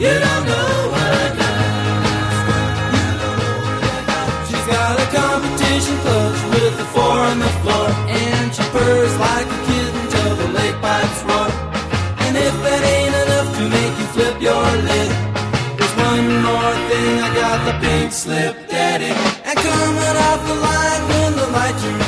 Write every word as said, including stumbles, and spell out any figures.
You don't know what I got. She's got a competition clutch with the four on the floor, and she purrs like a kitten till the lake pipes roar. And if that ain't enough to make you flip your lid, there's one more thing. I got the pink slip daddy, and coming off the line when the lights are